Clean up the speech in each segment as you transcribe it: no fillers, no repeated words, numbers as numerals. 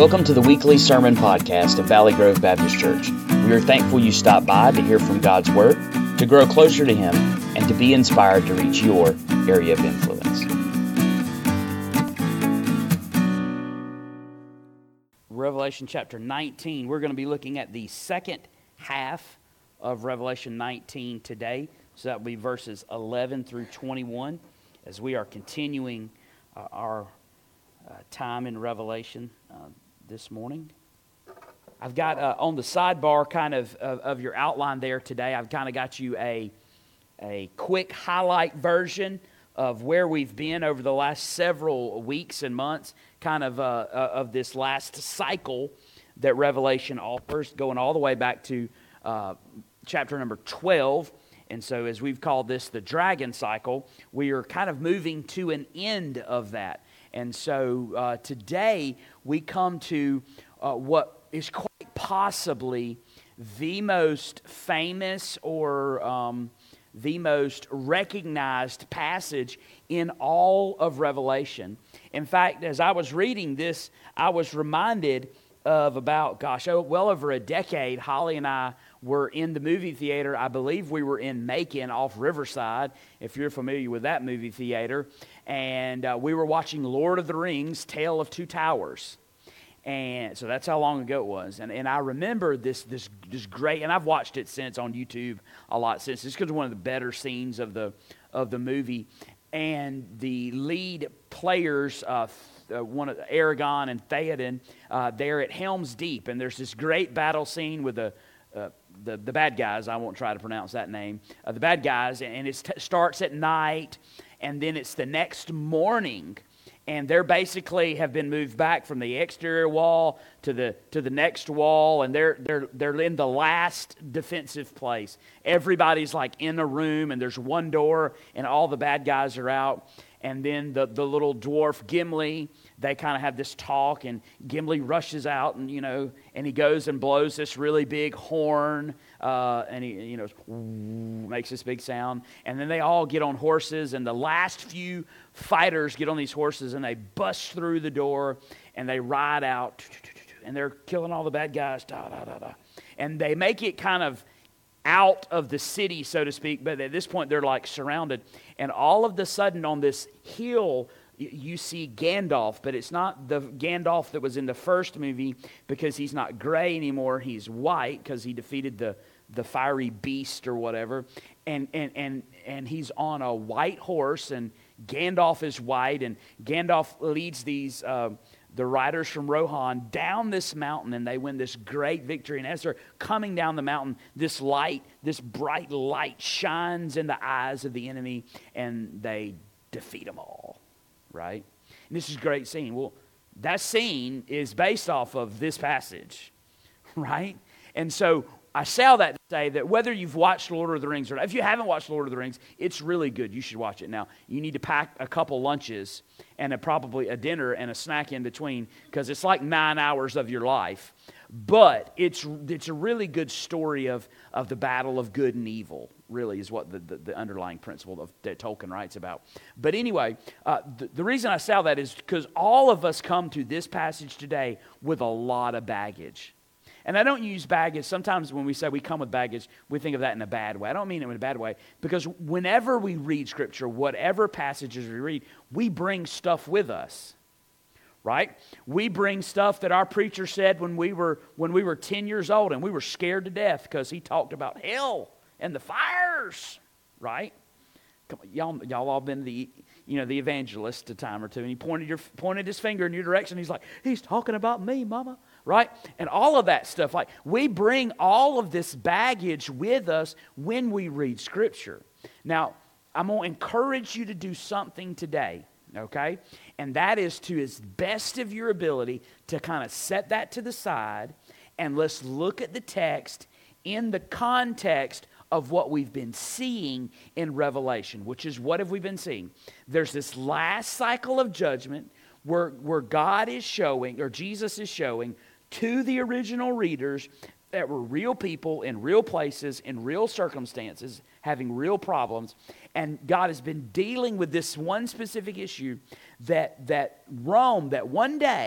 Welcome to the weekly sermon podcast of Valley Grove Baptist Church. We are thankful you stopped by to hear from God's Word, to grow closer to Him, and to be inspired to reach your area of influence. Revelation chapter 19. We're going to be looking at the second half of Revelation 19 today. So that will be verses 11 through 21 as we are continuing our time in Revelation this morning. I've got on the sidebar kind of your outline there today, I've kind of got you a quick highlight version of where we've been over the last several weeks and months, kind of this last cycle that Revelation offers, going all the way back to chapter number 12. And so as we've called this the dragon cycle, we are kind of moving to an end of that. And so today we come to what is quite possibly the most famous or the most recognized passage in all of Revelation. In fact, as I was reading this, I was reminded of about, well over a decade, Holly and I were in the movie theater. I believe we were in Macon off Riverside, if you're familiar with that movie theater. And we were watching Lord of the Rings, Tale of Two Towers. And so that's how long ago it was. And I remember this great, and I've watched it since on YouTube a lot since. It's because of one of the better scenes of the movie. And the lead players, one of Aragorn and Theoden, they're at Helm's Deep, and there's this great battle scene with the bad guys. I won't try to pronounce that name. The bad guys, and it starts at night, and then it's the next morning, and they're basically have been moved back from the exterior wall to the next wall, and they're in the last defensive place. Everybody's like in a room, and there's one door, and all the bad guys are out. And then the little dwarf Gimli, they kind of have this talk, and Gimli rushes out, and and he goes and blows this really big horn, and he makes this big sound. And then they all get on horses, and the last few fighters get on these horses, and they bust through the door, and they ride out, and they're killing all the bad guys, and they make it kind of out of the city, so to speak, but at this point they're like surrounded, and all of a sudden on this hill you see Gandalf, but it's not the Gandalf that was in the first movie, because he's not gray anymore, he's white, because he defeated the fiery beast or whatever, and he's on a white horse, and Gandalf is white, and Gandalf leads these the riders from Rohan down this mountain, and they win this great victory. And as they're coming down the mountain, this bright light shines in the eyes of the enemy, and they defeat them all, right? And this is a great scene. Well, that scene is based off of this passage, right? And so I say all that to say that whether you've watched Lord of the Rings or not, if you haven't watched Lord of the Rings, it's really good. You should watch it now. You need to pack a couple lunches and probably a dinner and a snack in between, because it's like 9 hours of your life. But it's a really good story of the battle of good and evil, really, is what the underlying principle that Tolkien writes about. But anyway, the reason I say all that is because all of us come to this passage today with a lot of baggage. And I don't use baggage. Sometimes when we say we come with baggage, we think of that in a bad way. I don't mean it in a bad way, because whenever we read Scripture, whatever passages we read, we bring stuff with us, right? We bring stuff that our preacher said when we were 10 years old, and we were scared to death because he talked about hell and the fires, right? Come on, y'all all been the evangelist a time or two, and he pointed his finger in your direction. He's like, he's talking about me, Mama. Right? And all of that stuff. Like, we bring all of this baggage with us when we read Scripture. Now, I'm going to encourage you to do something today, okay? And that is to, as best of your ability, to kind of set that to the side, and let's look at the text in the context of what we've been seeing in Revelation, which is, what have we been seeing? There's this last cycle of judgment where God is showing, or Jesus is showing, to the original readers that were real people in real places, in real circumstances, having real problems. And God has been dealing with this one specific issue, that Rome, that one day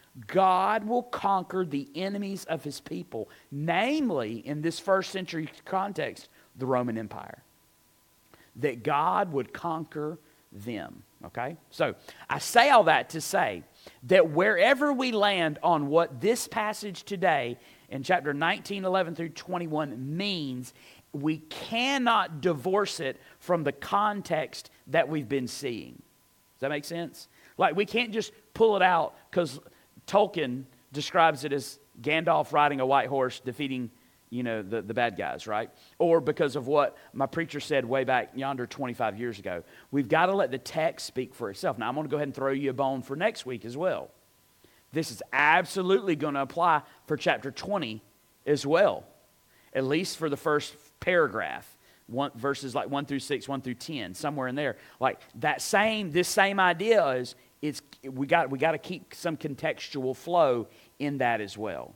God will conquer the enemies of his people, namely, in this first century context, the Roman Empire. That God would conquer them, okay? So, I say all that to say that wherever we land on what this passage today in chapter 19, 11 through 21 means, we cannot divorce it from the context that we've been seeing. Does that make sense? Like, we can't just pull it out because Tolkien describes it as Gandalf riding a white horse defeating, the bad guys, right? Or because of what my preacher said way back yonder 25 years ago. We've got to let the text speak for itself. Now, I'm going to go ahead and throw you a bone for next week as well. This is absolutely going to apply for chapter 20 as well, at least for the first paragraph. Verses like 1 through 6, 1 through 10, somewhere in there. Like this same idea is we got to keep some contextual flow in that as well.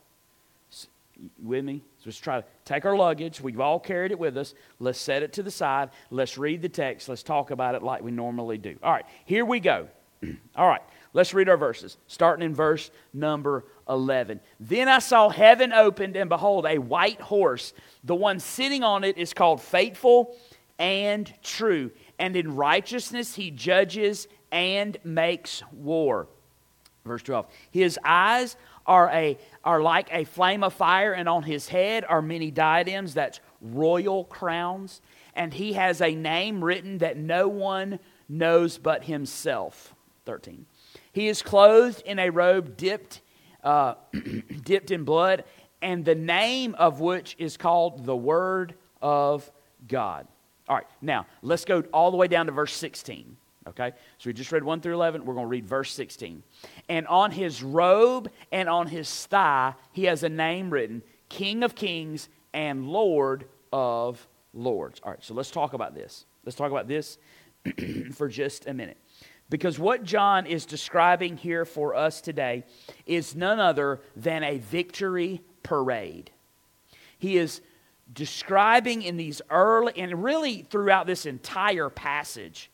With me? So let's try to take our luggage. We've all carried it with us. Let's set it to the side. Let's read the text. Let's talk about it like we normally do. All right, here we go. All right, let's read our verses, starting in verse number 11. Then I saw heaven opened, and behold, a white horse. The one sitting on it is called Faithful and True, and in righteousness he judges and makes war. Verse 12. His eyes are like a flame of fire, and on his head are many diadems, that's royal crowns. And he has a name written that no one knows but himself. 13. He is clothed in a robe dipped in blood, and the name of which is called the Word of God. All right, now let's go all the way down to verse 16. Okay, so we just read 1 through 11. We're going to read verse 16. And on his robe and on his thigh, he has a name written, King of Kings and Lord of Lords. All right, so let's talk about this. Let's talk about this for just a minute. Because what John is describing here for us today is none other than a victory parade. He is describing in these early, and really throughout this entire passage,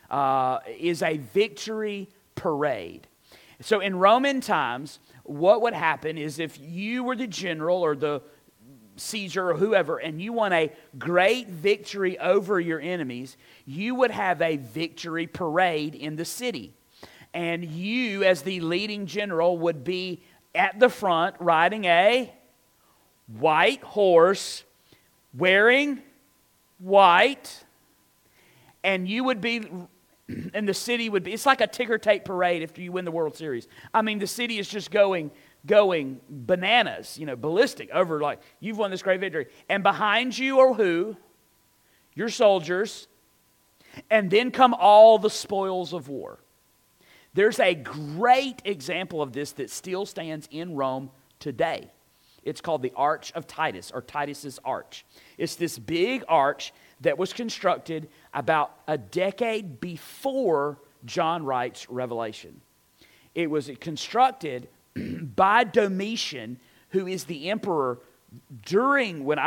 is a victory parade. So in Roman times, what would happen is if you were the general or the Caesar or whoever, and you won a great victory over your enemies, you would have a victory parade in the city. And you, as the leading general, would be at the front riding a white horse, wearing white, and you would be, and the city would be, it's like a ticker tape parade after you win the World Series. I mean, the city is just going bananas, ballistic over like, you've won this great victory. And behind you are who? Your soldiers. And then come all the spoils of war. There's a great example of this that still stands in Rome today. It's called the Arch of Titus, or Titus's Arch. It's this big arch that was constructed about a decade before John writes Revelation. It was constructed by Domitian, who is the emperor during the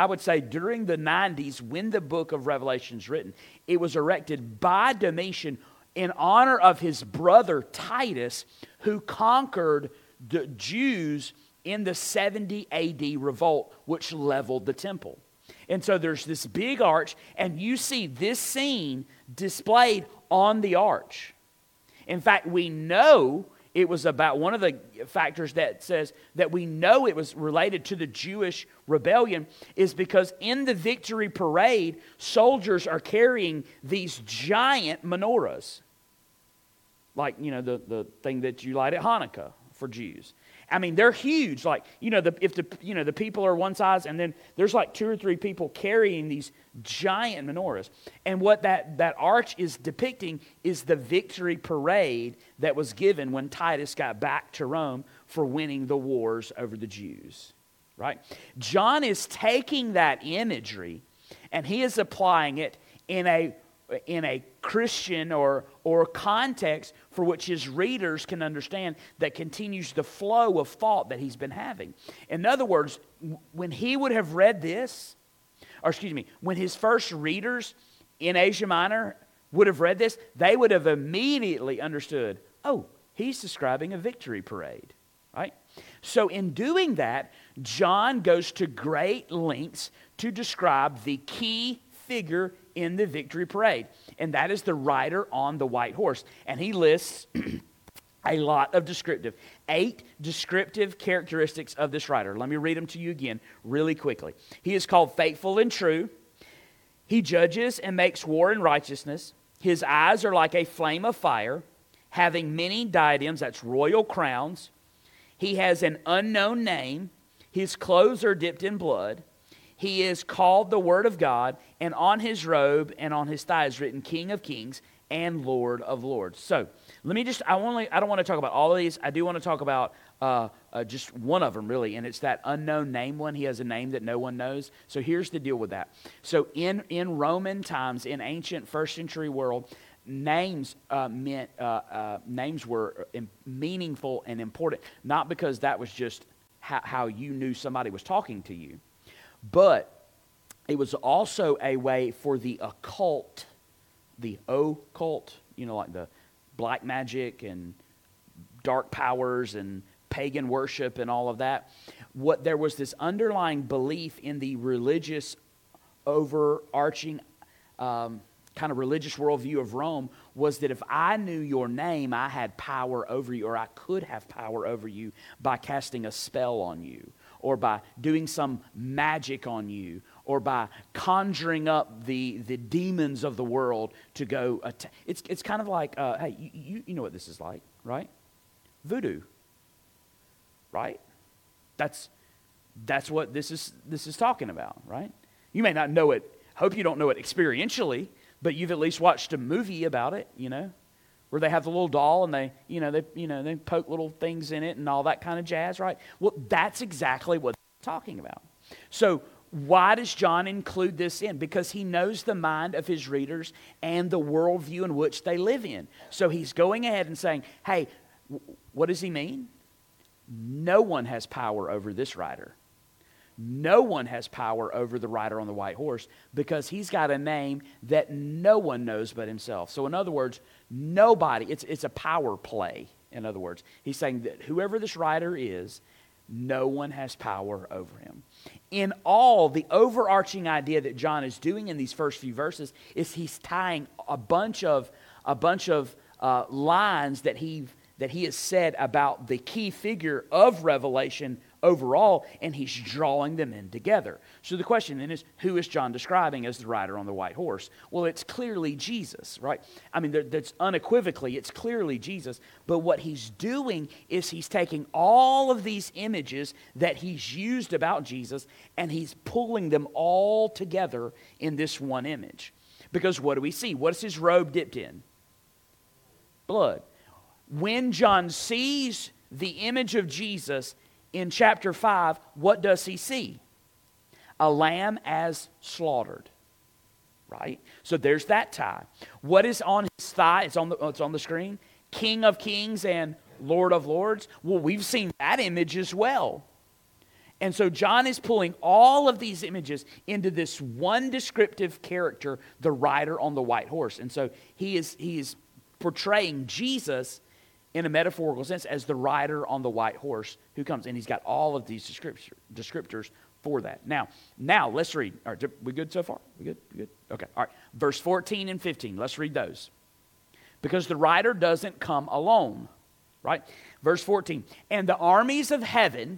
90s when the book of Revelation is written. It was erected by Domitian in honor of his brother Titus, who conquered the Jews in the 70 AD revolt, which leveled the temple. And so there's this big arch, and you see this scene displayed on the arch. In fact, we know it was about, one of the factors that says that we know it was related to the Jewish rebellion is because in the victory parade, soldiers are carrying these giant menorahs. Like, the thing that you light at Hanukkah for Jews. I mean, they're huge. Like, if the people are one size, and then there's like 2 or 3 people carrying these giant menorahs. And what that arch is depicting is the victory parade that was given when Titus got back to Rome for winning the wars over the Jews. Right? John is taking that imagery and he is applying it in a Christian or context for which his readers can understand, that continues the flow of thought that he's been having. In other words, when he would have read this, when his first readers in Asia Minor would have read this, they would have immediately understood, oh, he's describing a victory parade. right? So in doing that, John goes to great lengths to describe the key figure in the victory parade, and that is the rider on the white horse. And he lists a lot of 8 descriptive characteristics of this rider. Let me read them to you again really quickly. He is called faithful and true. He judges and makes war in righteousness. His eyes are like a flame of fire, having many diadems, that's royal crowns. He has an unknown name. His clothes are dipped in blood. He is called the Word of God, and on his robe and on his thigh is written King of Kings and Lord of Lords. So, let me just, I don't want to talk about all of these. I do want to talk about just one of them, really, and it's that unknown name one. He has a name that no one knows. So here's the deal with that. So in Roman times, in ancient first century world, names names were meaningful and important, not because that was just how you knew somebody was talking to you, but it was also a way for the occult, like the black magic and dark powers and pagan worship and all of that. There was this underlying belief in the religious, overarching kind of religious worldview of Rome, was that if I knew your name, I had power over you, or I could have power over you by casting a spell on you, or by doing some magic on you, or by conjuring up the demons of the world to go attack. It's kind of like, hey, you know what this is like, right? Voodoo, right? That's what this is talking about, right? You may not know it. Hope you don't know it experientially, but you've at least watched a movie about it, where they have the little doll and they poke little things in it and all that kind of jazz, right? Well, that's exactly what they're talking about. So why does John include this in? Because he knows the mind of his readers and the worldview in which they live in. So he's going ahead and saying, hey, what does he mean? No one has power over this rider. No one has power over the rider on the white horse, because he's got a name that no one knows but himself. So in other words, nobody, it's a power play. In other words, he's saying that whoever this rider is, no one has power over him. In all, the overarching idea that John is doing in these first few verses is he's tying a bunch of lines that he has said about the key figure of Revelation overall, and he's drawing them in together. So the question then is, who is John describing as the rider on the white horse? Well, it's clearly Jesus, right? I mean, that's unequivocally, it's clearly Jesus. But what he's doing is he's taking all of these images that he's used about Jesus, and he's pulling them all together in this one image. Because what do we see? What is his robe dipped in? Blood. When John sees the image of Jesus in chapter 5, what does he see? A lamb as slaughtered, right? So there's that tie. What is on his thigh? It's on the screen. King of Kings and Lord of Lords. Well, we've seen that image as well. And so John is pulling all of these images into this one descriptive character, the rider on the white horse. And so he is portraying Jesus in a metaphorical sense as the rider on the white horse who comes. And he's got all of these descriptors for that. Now let's read. All right, we good so far? We good? Okay, all right. Verse 14 and 15, let's read those. Because the rider doesn't come alone, right? Verse 14, and the armies of heaven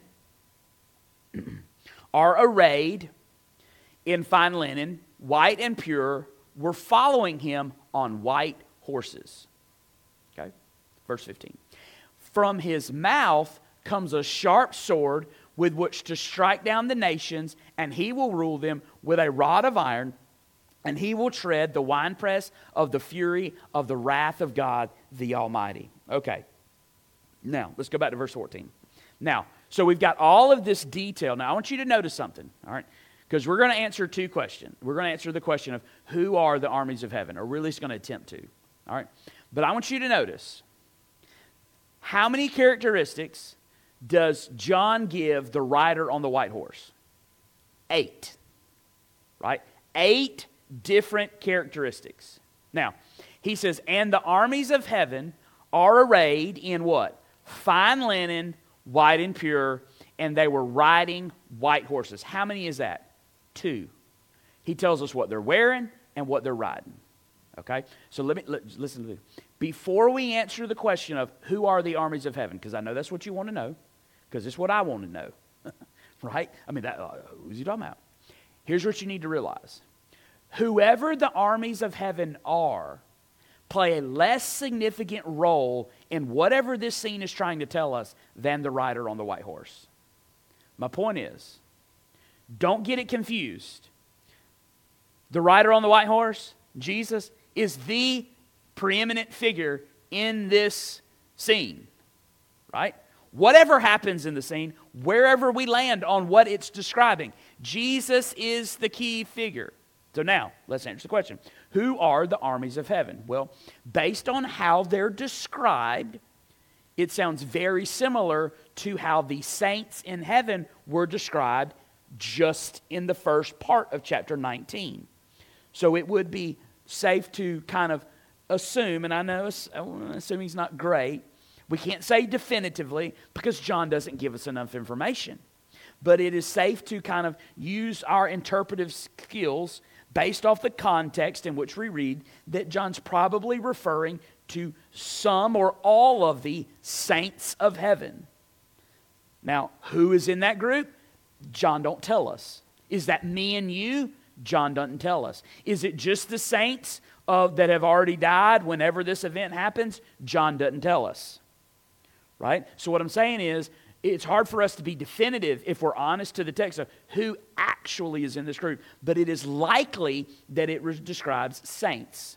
are arrayed in fine linen, white and pure, were following him on white horses. Okay? Verse 15. From his mouth comes a sharp sword with which to strike down the nations, and he will rule them with a rod of iron, and he will tread the winepress of the fury of the wrath of God the Almighty. Okay. Now, let's go back to verse 14. Now, so we've got all of this detail. Now, I want you to notice something, all right? Because we're going to answer two questions. We're going to answer the question of who are the armies of heaven, or we're at least going to attempt to, all right? But I want you to notice, how many characteristics does John give the rider on the white horse? 8, right? 8 different characteristics. Now, he says, and the armies of heaven are arrayed in what? Fine linen, white and pure, and they were riding white horses. How many is that? 2. He tells us what they're wearing and what they're riding. Okay? So listen to this. Before we answer the question of who are the armies of heaven, because I know that's what you want to know, because it's what I want to know. Right? I mean, who's he talking about? Here's what you need to realize. Whoever the armies of heaven are, play a less significant role in whatever this scene is trying to tell us than the rider on the white horse. My point is, don't get it confused. The rider on the white horse, Jesus, is the preeminent figure in this scene, right? Whatever happens in the scene, wherever we land on what it's describing, Jesus is the key figure. So now, let's answer the question. Who are the armies of heaven? Well, based on how they're described, it sounds very similar to how the saints in heaven were described just in the first part of chapter 19. So it would be safe to kind of assume, and I know assuming's not great, we can't say definitively because John doesn't give us enough information. But it is safe to kind of use our interpretive skills based off the context in which we read that John's probably referring to some or all of the saints of heaven. Now, who is in that group? John don't tell us. Is that me and you? John doesn't tell us. Is it just the saints that have already died whenever this event happens? John doesn't tell us. Right? So what I'm saying is, it's hard for us to be definitive if we're honest to the text of who actually is in this group. But it is likely that it describes saints.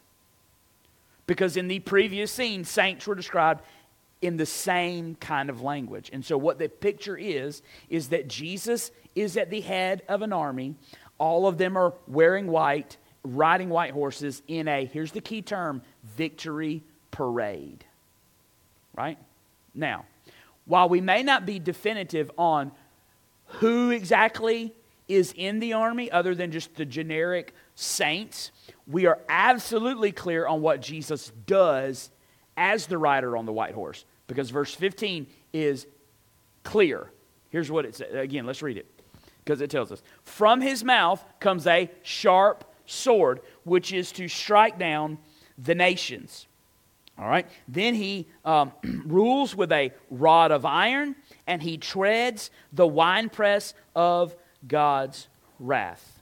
Because in the previous scene, saints were described in the same kind of language. And so what the picture is that Jesus is at the head of an army. All of them are wearing white, riding white horses in a, here's the key term, victory parade. Right? Now, while we may not be definitive on who exactly is in the army other than just the generic saints, we are absolutely clear on what Jesus does as the rider on the white horse. Because verse 15 is clear. Here's what it says. Again, let's read it. Because it tells us, from his mouth comes a sharp sword, which is to strike down the nations. All right. Then he rules with a rod of iron, and he treads the winepress of God's wrath.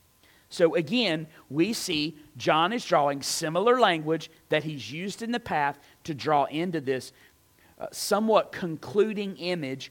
So again, we see John is drawing similar language that he's used in the past to draw into this somewhat concluding image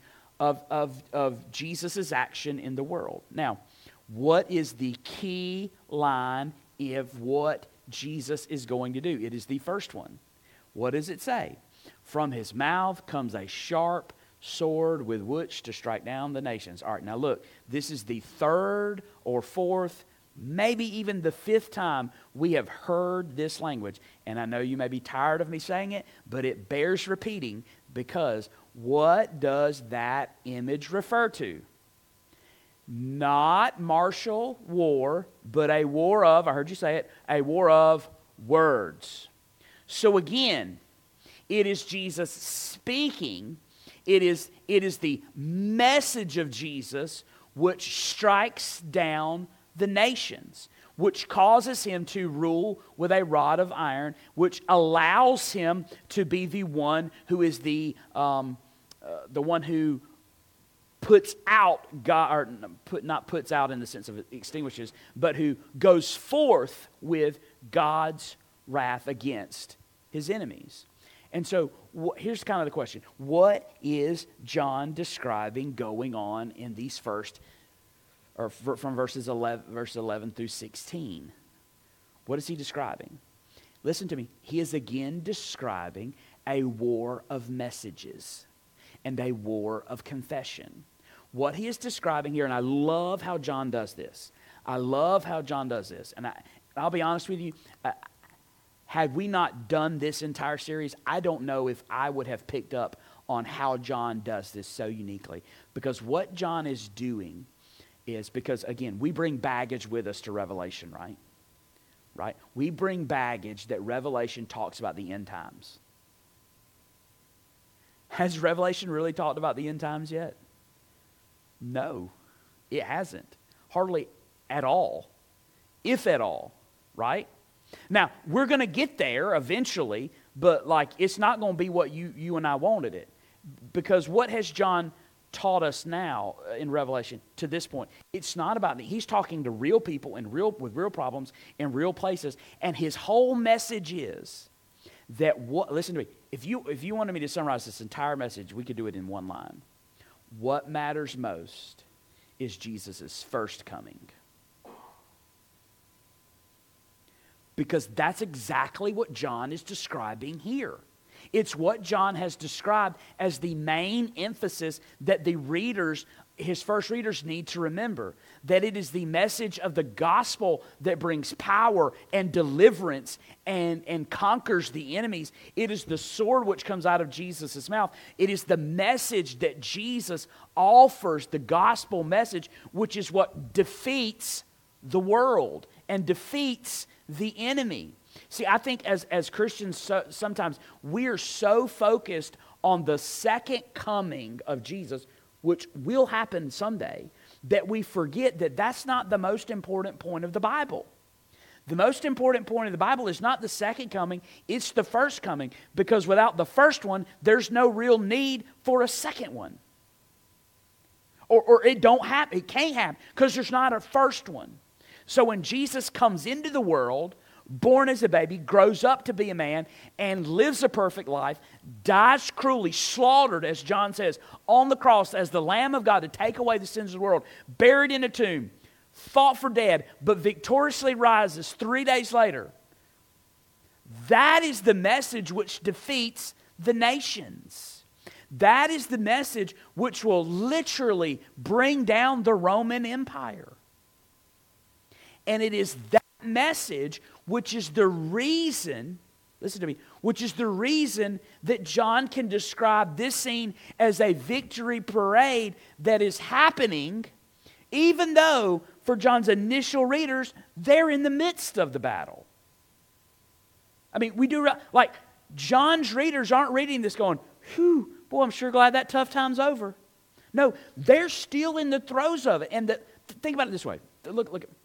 of Jesus' action in the world. Now, what is the key line of what Jesus is going to do? It is the first one. What does it say? From his mouth comes a sharp sword with which to strike down the nations. All right, now look, this is the third or fourth, maybe even the fifth time we have heard this language. And I know you may be tired of me saying it, but it bears repeating because what does that image refer to? Not martial war, but a war of, I heard you say it, a war of words. So again, it is Jesus speaking. It is the message of Jesus which strikes down the nations, which causes him to rule with a rod of iron, which allows him to be the one who is the one who puts out God, or not puts out in the sense of extinguishes, but who goes forth with God's wrath against his enemies. And so here's kind of the question. What is John describing going on in these first, or from verse 11 through 16? What is he describing? Listen to me. He is again describing a war of messages and a war of confession. What he is describing here, and I love how John does this. And I'll be honest with you, had we not done this entire series, I don't know if I would have picked up on how John does this so uniquely. Because what John is doing is, because again, we bring baggage with us to Revelation, right? Right? We bring baggage that Revelation talks about the end times. Has Revelation really talked about the end times yet? No, it hasn't. Hardly at all, if at all, right? Now, we're going to get there eventually, but like it's not going to be what you and I wanted it. Because what has John taught us now in Revelation to this point? It's not about that. He's talking to real people with real problems in real places, and his whole message is that listen to me. If you wanted me to summarize this entire message, we could do it in one line. What matters most is Jesus' first coming. Because that's exactly what John is describing here. It's what John has described as the main emphasis that the readers, his first readers, need to remember. That it is the message of the gospel that brings power and deliverance and conquers the enemies. It is the sword which comes out of Jesus' mouth. It is the message that Jesus offers, the gospel message, which is what defeats the world and defeats the enemy. See, I think as Christians, sometimes we're so focused on the second coming of Jesus, which will happen someday, that we forget that that's not the most important point of the Bible. The most important point of the Bible is not the second coming, it's the first coming. Because without the first one, there's no real need for a second one. Or it don't happen, it can't happen, because there's not a first one. So when Jesus comes into the world, born as a baby, grows up to be a man, and lives a perfect life, dies cruelly, slaughtered, as John says, on the cross as the Lamb of God to take away the sins of the world, buried in a tomb, thought for dead, but victoriously rises 3 days later. That is the message which defeats the nations. That is the message which will literally bring down the Roman Empire. And it is that message which is the reason, listen to me, which is the reason that John can describe this scene as a victory parade that is happening, even though for John's initial readers, they're in the midst of the battle. I mean, like John's readers aren't reading this going, whew, boy, I'm sure glad that tough time's over. No, they're still in the throes of it. And think about it this way. Look at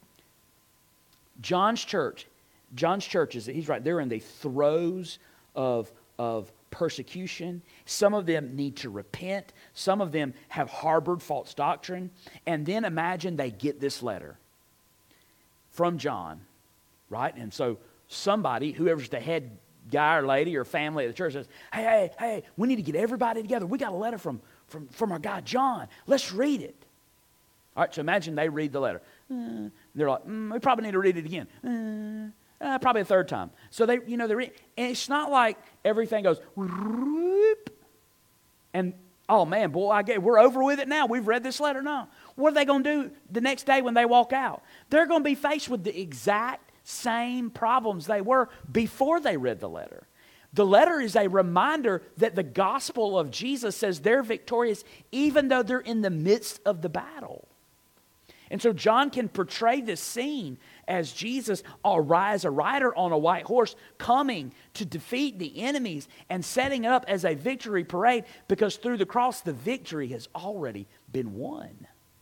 John's church he's right, they're in the throes of persecution. Some of them need to repent. Some of them have harbored false doctrine. And then imagine they get this letter from John, right? And so somebody, whoever's the head guy or lady or family at the church says, hey, we need to get everybody together. We got a letter from our guy John. Let's read it. All right, so imagine they read the letter. They're like, we probably need to read it again. Probably a third time. So they read, and it's not like everything goes, whoop, and oh man, boy, we're over with it now. We've read this letter now. What are they going to do the next day when they walk out? They're going to be faced with the exact same problems they were before they read the letter. The letter is a reminder that the gospel of Jesus says they're victorious even though they're in the midst of the battle. And so John can portray this scene as Jesus as a rider on a white horse coming to defeat the enemies and setting it up as a victory parade, because through the cross the victory has already been won.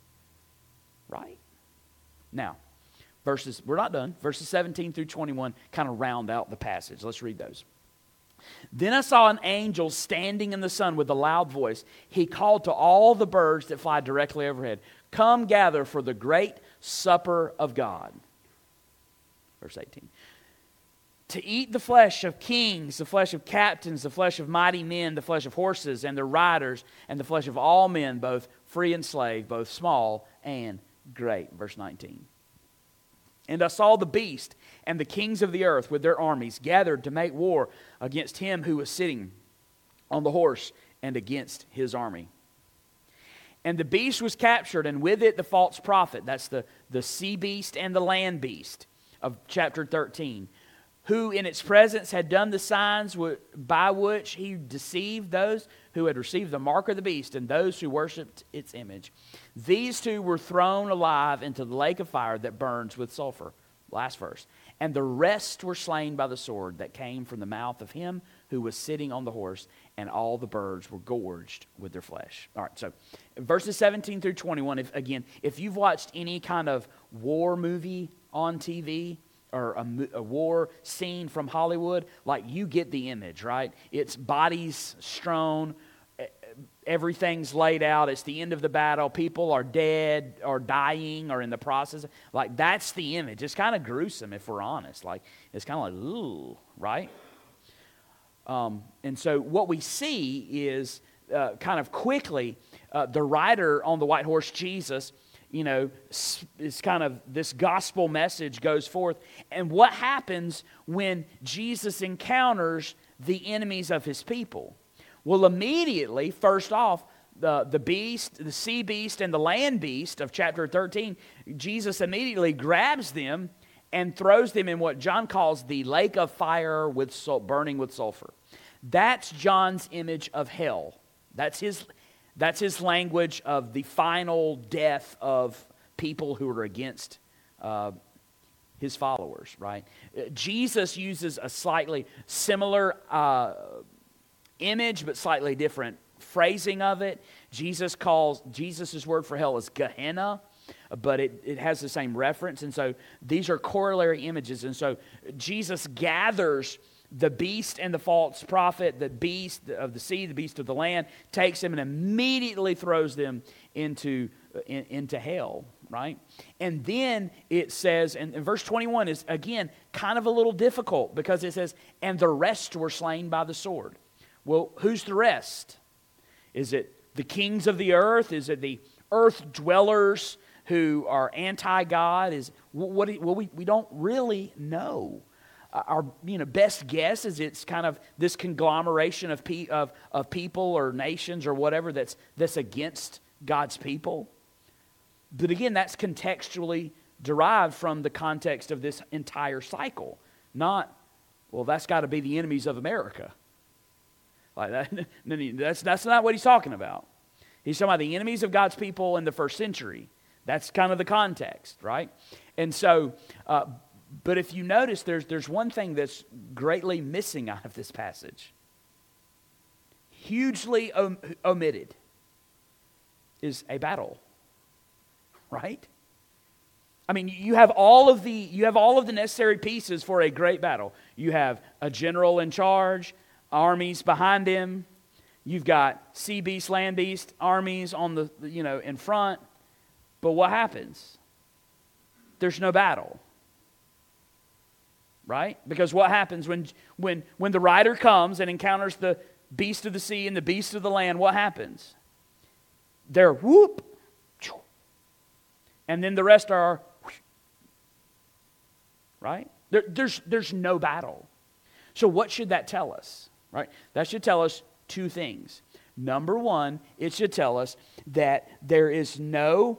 Right? Now, we're not done. Verses 17 through 21 kind of round out the passage. Let's read those. Then I saw an angel standing in the sun with a loud voice. He called to all the birds that fly directly overhead, "Come gather for the great supper of God." Verse 18. "To eat the flesh of kings, the flesh of captains, the flesh of mighty men, the flesh of horses and their riders, and the flesh of all men, both free and slave, both small and great." Verse 19. "And I saw the beast and the kings of the earth with their armies gathered to make war against him who was sitting on the horse and against his army. And the beast was captured, and with it the false prophet," that's the sea beast and the land beast of chapter 13, "who in its presence had done the signs by which he deceived those who had received the mark of the beast and those who worshipped its image. These two were thrown alive into the lake of fire that burns with sulfur." Last verse. "And the rest were slain by the sword that came from the mouth of him who was sitting on the horse, and all the birds were gorged with their flesh. All right, so verses 17 through 21, if you've watched any kind of war movie on TV, or a war scene from Hollywood, like, you get the image, right? It's bodies strewn, everything's laid out, it's the end of the battle, people are dead or dying or in the process. Like, that's the image. It's kind of gruesome, if we're honest. Like, it's kind of like, ooh, right? And so what we see is kind of quickly, the rider on the white horse, Jesus, is kind of, this gospel message goes forth. And what happens when Jesus encounters the enemies of his people? Well, immediately, first off, the beast, the sea beast, and the land beast of chapter 13, Jesus immediately grabs them and throws them in what John calls the lake of fire burning with sulfur. That's John's image of hell. That's his language of the final death of people who are against his followers, right? Jesus uses a slightly similar image, but slightly different phrasing of it. Jesus' word for hell is Gehenna, but it has the same reference. And so these are corollary images. And so Jesus gathers the beast and the false prophet, the beast of the sea, the beast of the land, takes them and immediately throws them into hell, right? And then it says, and verse 21 is, again, kind of a little difficult, because it says, and the rest were slain by the sword. Well, who's the rest? Is it the kings of the earth? Is it the earth dwellers who are anti-God? We don't really know. Our best guess is it's kind of this conglomeration of people or nations or whatever that's against God's people. But again, that's contextually derived from the context of this entire cycle. Not, well, that's got to be the enemies of America. Like that, that's not what he's talking about. He's talking about the enemies of God's people in the first century. That's kind of the context, right? And so, but if you notice, there's one thing that's greatly missing out of this passage. Hugely omitted is a battle, right? I mean, you have all of the necessary pieces for a great battle. You have a general in charge, armies behind him. You've got sea beast, land beast, armies on the in front. But what happens? There's no battle. Right? Because what happens when the rider comes and encounters the beast of the sea and the beast of the land, what happens? They're whoop, and then the rest are right? There's no battle. So what should that tell us? Right? That should tell us two things. Number one, it should tell us that there is no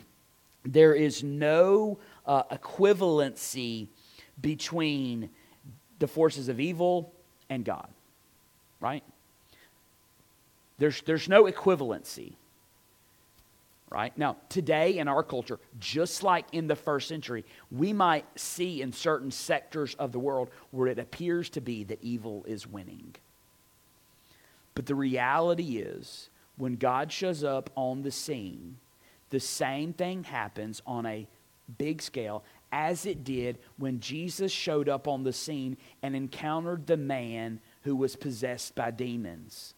equivalency between the forces of evil and God. Right? There's no equivalency. Right? Now, today in our culture, just like in the first century, we might see in certain sectors of the world where it appears to be that evil is winning. But the reality is, when God shows up on the scene, the same thing happens on a big scale as it did when Jesus showed up on the scene and encountered the man who was possessed by demons.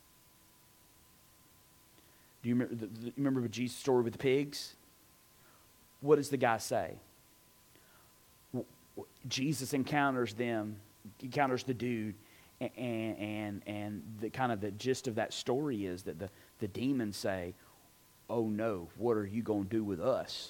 Do you remember Jesus' story with the pigs? What does the guy say? Jesus encounters the dude, and the kind of the gist of that story is that the demons say, "Oh no, what are you going to do with us?"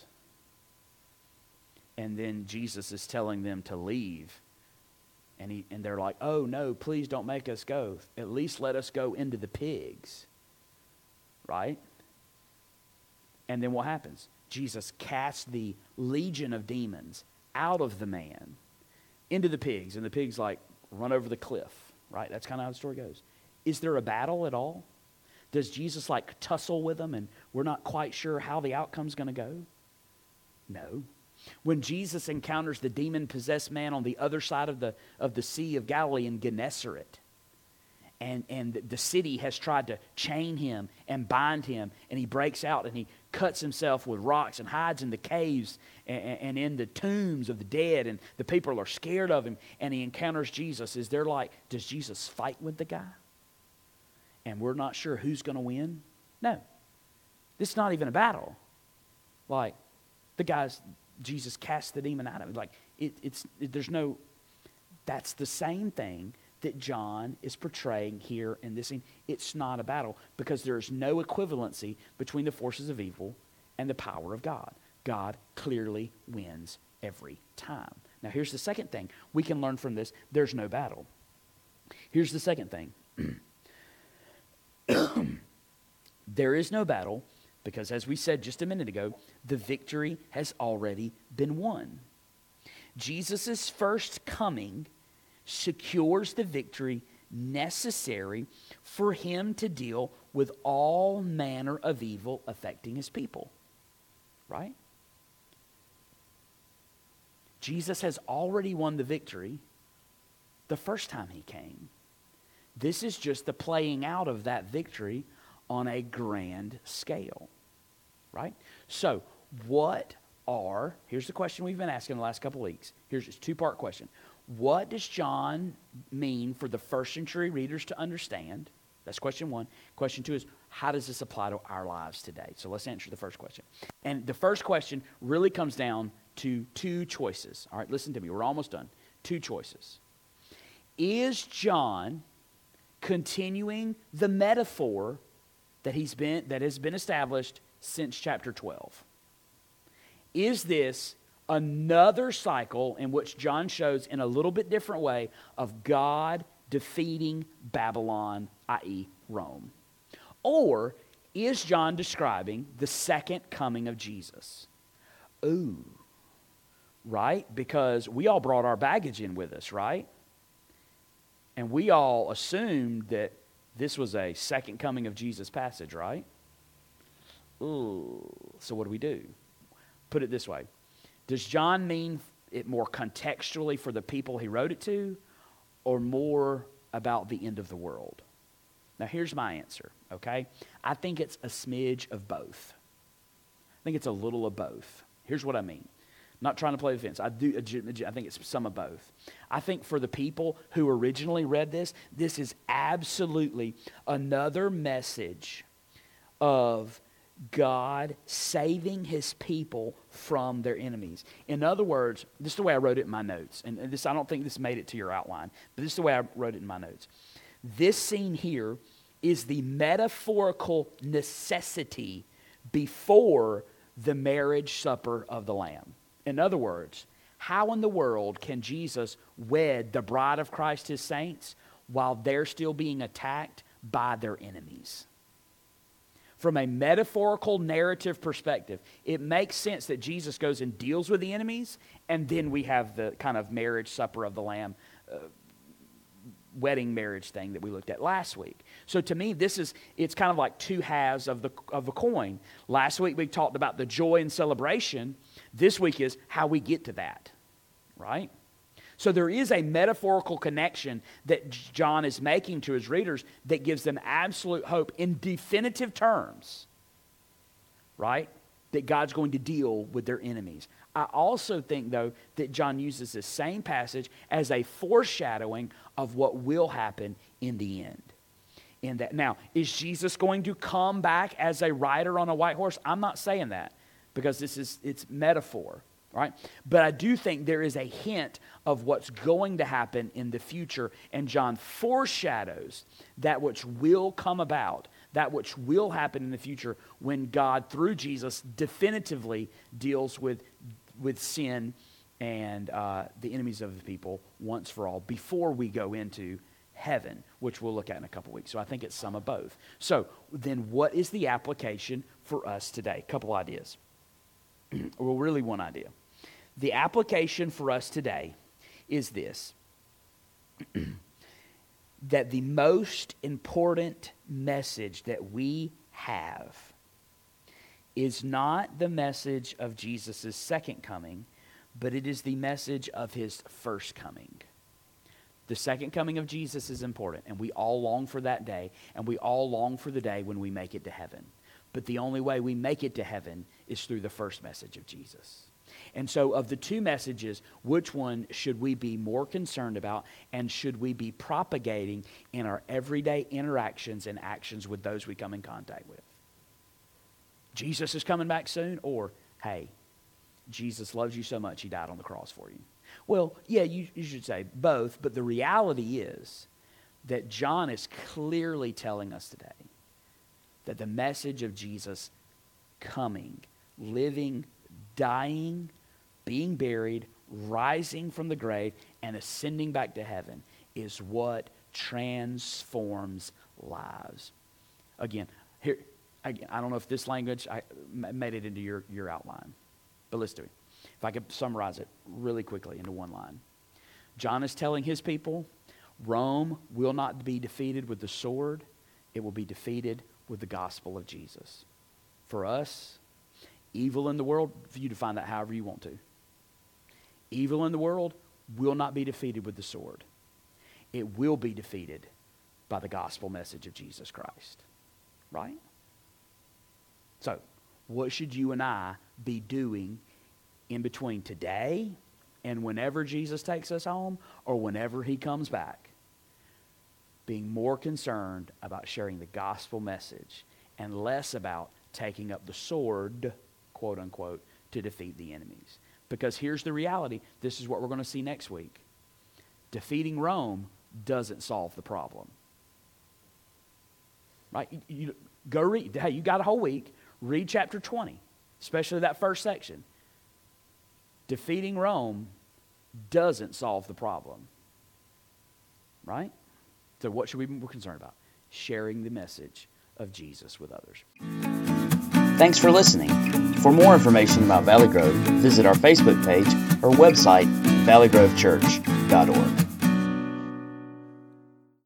And then Jesus is telling them to leave, and they're like, "Oh no, please don't make us go. At least let us go into the pigs." Right? And then what happens? Jesus casts the legion of demons out of the man into the pigs, and the pigs like run over the cliff. Right? That's kind of how the story goes. Is there a battle at all? Does Jesus like tussle with them and we're not quite sure how the outcome's going to go? No. When Jesus encounters the demon-possessed man on the other side of the Sea of Galilee in Gennesaret, and the city has tried to chain him and bind him, and he breaks out and he cuts himself with rocks and hides in the caves and in the tombs of the dead, and the people are scared of him, and he encounters Jesus. Is there like, does Jesus fight with the guy? And we're not sure who's going to win? No. This is not even a battle. Like, Jesus cast the demon out of him. Like, there's no, that's the same thing that John is portraying here in this scene. It's not a battle because there's no equivalency between the forces of evil and the power of God. God clearly wins every time. Now, here's the second thing we can learn from this. There's no battle. Here's the second thing. There is no battle because, as we said just a minute ago, the victory has already been won. Jesus' first coming secures the victory necessary for him to deal with all manner of evil affecting his people. Right? Jesus has already won the victory the first time he came. This is just the playing out of that victory on a grand scale. Right? So, here's the question we've been asking the last couple of weeks. Here's a two-part question. What does John mean for the first century readers to understand? That's question one. Question two is, how does this apply to our lives today? So let's answer the first question. And the first question really comes down to two choices. All right, listen to me. We're almost done. Two choices. Is John continuing the metaphor that has been established since chapter 12? Is this another cycle in which John shows in a little bit different way of God defeating Babylon, i.e. Rome? Or is John describing the second coming of Jesus? Ooh, right? Because we all brought our baggage in with us, right? And we all assumed that this was a second coming of Jesus passage, right? Ooh, so what do? Put it this way. Does John mean it more contextually for the people he wrote it to, or more about the end of the world? Now, here's my answer, okay? I think it's a smidge of both. I think it's a little of both. Here's what I mean. I'm not trying to play the fence. I think it's some of both. I think for the people who originally read this is absolutely another message of God saving his people from their enemies. In other words, this is the way I wrote it in my notes. And this, I don't think this made it to your outline, but this is the way I wrote it in my notes. This scene here is the metaphorical necessity before the marriage supper of the Lamb. In other words, how in the world can Jesus wed the bride of Christ, his saints, while they're still being attacked by their enemies? From a metaphorical narrative perspective, it makes sense that Jesus goes and deals with the enemies, and then we have the kind of marriage supper of the Lamb, wedding marriage thing that we looked at last week. So to me, it's kind of like two halves of a coin. Last week we talked about the joy and celebration. This week is how we get to that, right? So there is a metaphorical connection that John is making to his readers that gives them absolute hope in definitive terms, right? That God's going to deal with their enemies. I also think, though, that John uses this same passage as a foreshadowing of what will happen in the end. Now, is Jesus going to come back as a rider on a white horse? I'm not saying that because it's metaphor. Right? But I do think there is a hint of what's going to happen in the future, and John foreshadows that which will come about, that which will happen in the future when God, through Jesus, definitively deals with sin and the enemies of the people once for all before we go into heaven, which we'll look at in a couple weeks. So I think it's some of both. So then what is the application for us today? A couple ideas. Well, really one idea. The application for us today is this, that the most important message that we have is not the message of Jesus' second coming, but it is the message of his first coming. The second coming of Jesus is important, and we all long for that day, and we all long for the day when we make it to heaven. But the only way we make it to heaven is through the first message of Jesus. And so of the two messages, which one should we be more concerned about, and should we be propagating in our everyday interactions and actions with those we come in contact with? Jesus is coming back soon, or, hey, Jesus loves you so much, he died on the cross for you. Well, yeah, you should say both, but the reality is that John is clearly telling us today that the message of Jesus coming, living, dying, being buried, rising from the grave, and ascending back to heaven is what transforms lives. Again, I don't know if this language made it into your outline, but let's do it. If I could summarize it really quickly into one line. John is telling his people, Rome will not be defeated with the sword. It will be defeated with the gospel of Jesus. For us, evil in the world, for you to define that however you want to. Evil in the world will not be defeated with the sword. It will be defeated by the gospel message of Jesus Christ. Right? So, what should you and I be doing in between today and whenever Jesus takes us home, or whenever he comes back? Being more concerned about sharing the gospel message and less about taking up the sword, quote unquote, to defeat the enemies. Because here's the reality. This is what we're going to see next week. Defeating Rome doesn't solve the problem. Right? You go read. Hey, you got a whole week. Read chapter 20, especially that first section. Defeating Rome doesn't solve the problem. Right? So what should we be concerned about? Sharing the message of Jesus with others. Thanks for listening. For more information about Valley Grove, visit our Facebook page or website, valleygrovechurch.org.